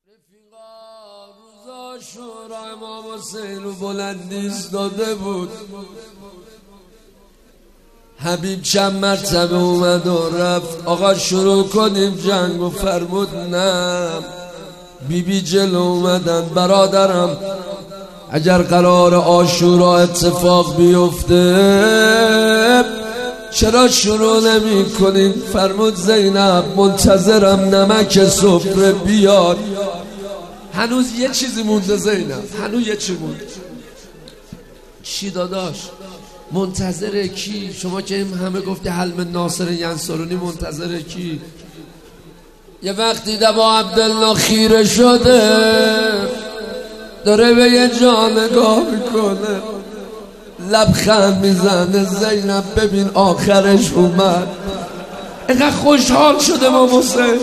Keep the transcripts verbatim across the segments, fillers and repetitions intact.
رفیقا روزا شورا امام حسین رو بلندی ایستاده بود. حبیب چند مرتبه اومد و رفت. آقا شروع کنیم جنگ و فرمود نه. بی بی جلو اومدن برادرم اگر قرار عاشورا اتفاق بیفته چرا شروع نمی کنیم؟ فرمود زینب منتظرم نمک سفره بیاد. هنوز یه چیزی مونده زینب، هنوز یه چی مونده. چی داداش؟ منتظر کی؟ شما که این همه گفتی حلم ناصر ینصرونی، منتظر کی؟ یه وقتی با عبدالله خیره شده داره به یه جا نگاه میکنه، لبخند میزنه. زینب ببین آخرش اومد. اینقدر خوشحال شده با حسین.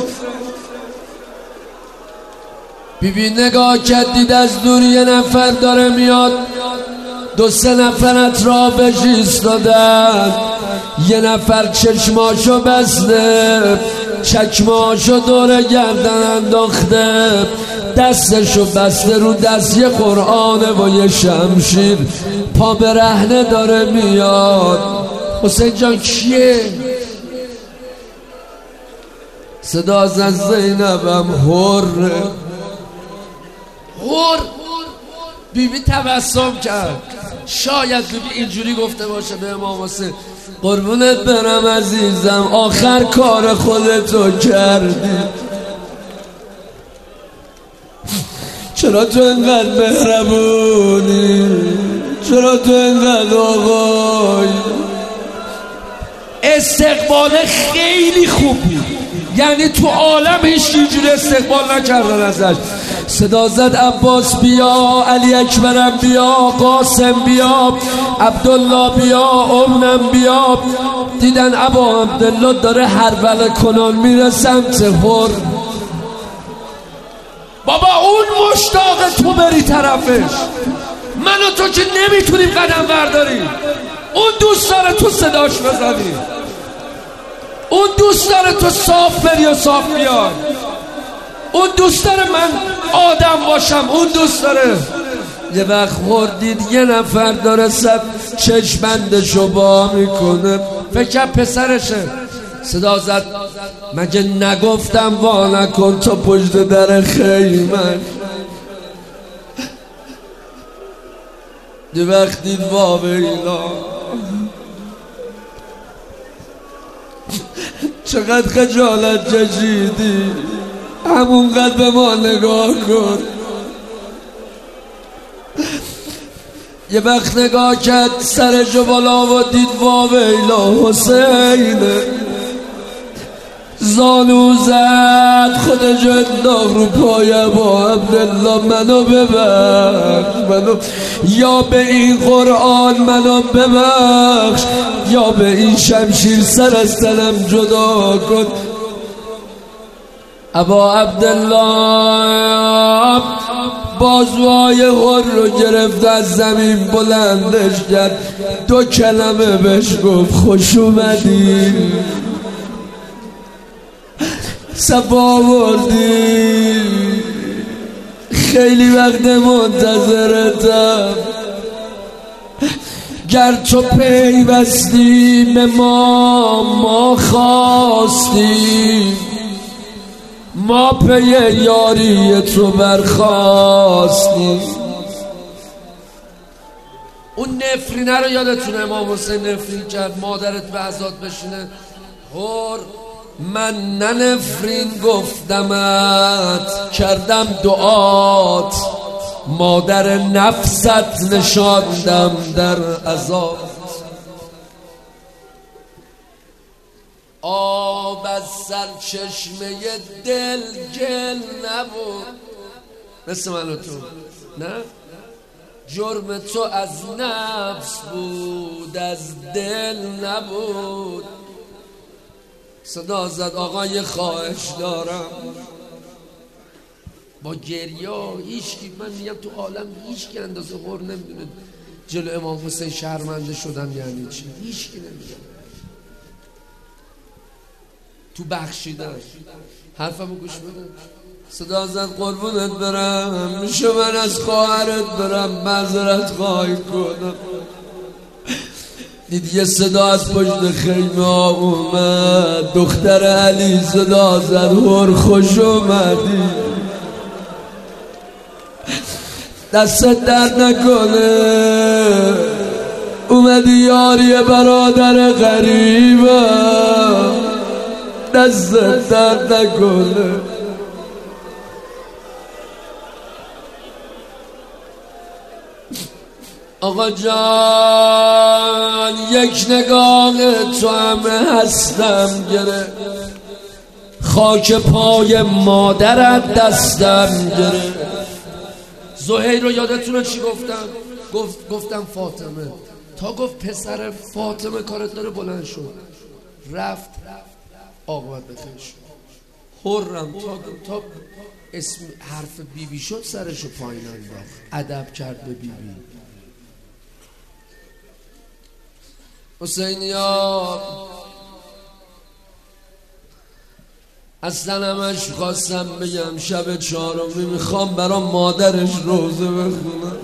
بیبی نگاه کرد دید از دور یه نفر داره میاد. دو سه نفر اطرافش ایستادن. یه نفر چشماشو بسته، چکماشو دور گردن انداخته، دستشو بسته رو دست یه قرآنه و یه شمشیر، پا به رهنه داره میاد. حسین جان کیه؟ صدا از زینبم هره هر. بیبی تبسم کرد. شاید بیبی اینجوری گفته باشه به امام حسین قربونت برم عزیزم آخر کار خودتو کردی، چرا تو اینقدر مهربونی، چرا تو اینقدر آقای. استقبال خیلی خوب بود، یعنی تو عالم هیچ اینجوری استقبال نکردن ازش. صدا زد عباس بیا، علی اکبرم بیا، قاسم بیا، عبدالله بیا، امنم بیا. دیدن ابا عبدالله داره هرول کنان میره سمت هر. بابا اون مشتاق تو بری طرفش، من و تو که نمیتونیم قدم برداریم. اون دوست داره تو صداش بزنی، اون دوست داره تو صاف بری و صاف بیای، اون دوست داره من آدم باشم، اون دوست داره. یه وقت خوردید یه نفر داره سب چشمندشو با میکنه، فکر پسرشه. صدا زد مگه نگفتم وا نکن تا پشت در خیمن. یه وقت دید وا بیلا چقدر خجالت کشیدی، همونقدر به ما نگاه کن. یه وقت نگاه کرد سرشو بالا و دید وا ویلا حسینه. زانو زد خودشو انداخت رو پای با عبدالله منو ببخش، منو یا به این قرآن منو ببخش یا به این شمشیر سر از تنم جدا کن. ابا عبدالله بازوهای هر رو گرفت از زمین بلندش کرد، دو کلمه بهش گفت خوش اومدی، صفا بردی، خیلی وقت منتظرتم. گر تو پیوستی به ما ما خواستیم، ما پی یاری تو برخواستیم. اون نفرینه رو یادتونه امام حسین نفرین کرد مادرت به عزاد بشینه. هر من ننفرین گفتمت کردم دعات، مادر نفست نشاندم در عذاب. آب از سرچشمه دل گل نبود مثل من و تو، نه جرم تو از نفس بود از دل نبود. صدا زد آقا یه خواهش دارم با گریه. هیچکی، من میگم تو عالم هیچکی اندازه هر نمیدونه جلو امام حسین شرمنده شدن یعنی چی. هیچکی نمیدونه. تو بخشیدن حرفمو گوش بده. صدا زد قربونت برم، میشه من از خواهرت برم معذرت خواهی کنم. دید یه صدا از پشت خیمه ها اومد، دختر علی صدا زد هر خوش اومدی، دستت درد نکنه، اومدی یاری برادر غریبم، دستت درد نکنه. آقا جان یک نگاه تو همه هستم گرفت، خاک پای مادرت دستم گرفت. زهیر رو یادتونه چی گفتم؟ گفت گفتم فاطمه، تا گفت پسر فاطمه کارت داره بلند شد، رفت عاقبت بخیر شد. حرم تا تا اسم حرف بیبی بی شد سرشو پایین انداخت، ادب کرد به بیبی بی. حسینیا اصلا همش خواستم بگم شب چهارمی میخوام برا مادرش روزه بخونم.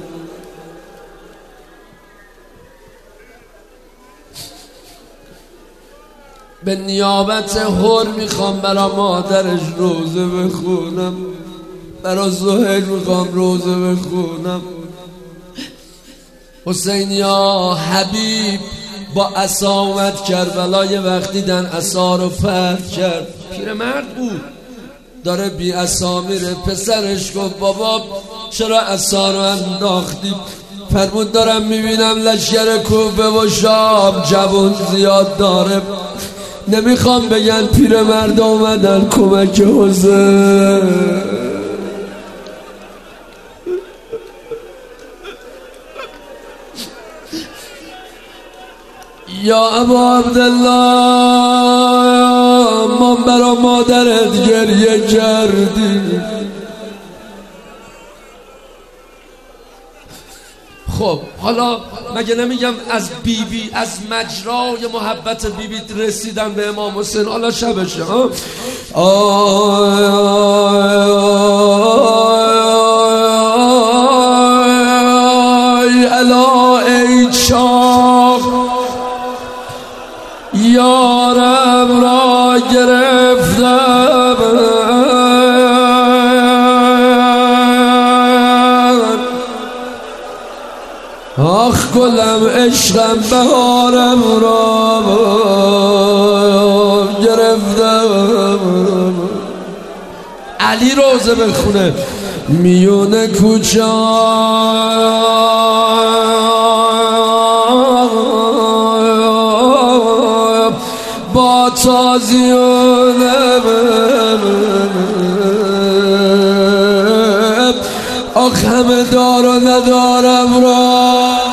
به نیابت هر میخوام برا مادرش روزه بخونم، برا زهیر میخوام روزه بخونم. حسینیا حبیب با عصا اومد کربلا، یه وقت دیدن عصا رو پرت کرد، پیرمرد بود داره بی عصا میره. پسرش گفت بابا چرا عصا رو انداختی؟ فرمود دارم میبینم لشکر کوفه و شام جوان زیاد داره، نمیخوام بگن پیرمرد اومدن کمک حسین. یا ابا عبدالله ما برا مادرت گریه کردی. خب حالا مگه نمیگم از بیبی بی، از مجرای محبت بیبی بی رسیدن به امام حسین، حالا شبشه ها. آی الا ای چاق یارم را گرفتم، آخ گلم عشقم بهارم را گرفتم. علی روزه بخونه میونه کوچه با تازیانم، آخ همه دار و ندارم را.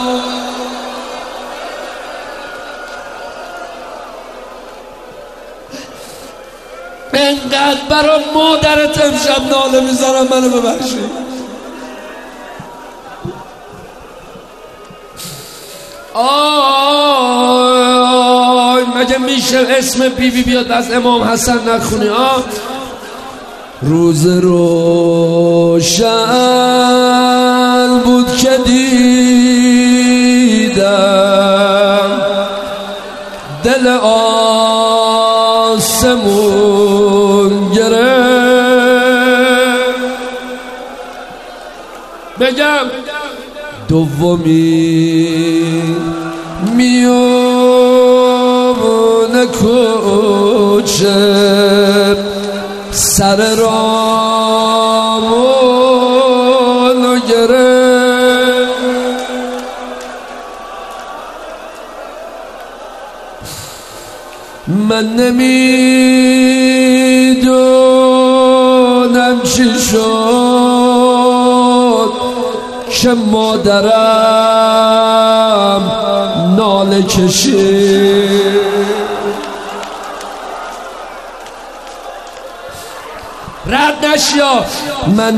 انقدر برا مادرت امشب ناله میزنم، منو ببخشید. آی مگه میشه اسم بیبی بی بیاد از امام حسن نخونی؟ آه روز روشن بود که دیدم دل آسمون گرفت. بگم دومی میون کوچه سر رامون گرفت. من نمیدونم چی شد که مادرم ناله کشید. رد نشیا. من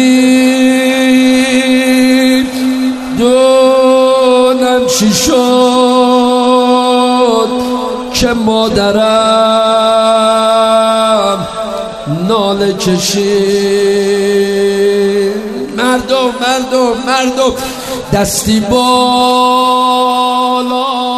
نمیدونم چی شد که مادرم ناله بکشیم. مردم مردم مردم دستی بالا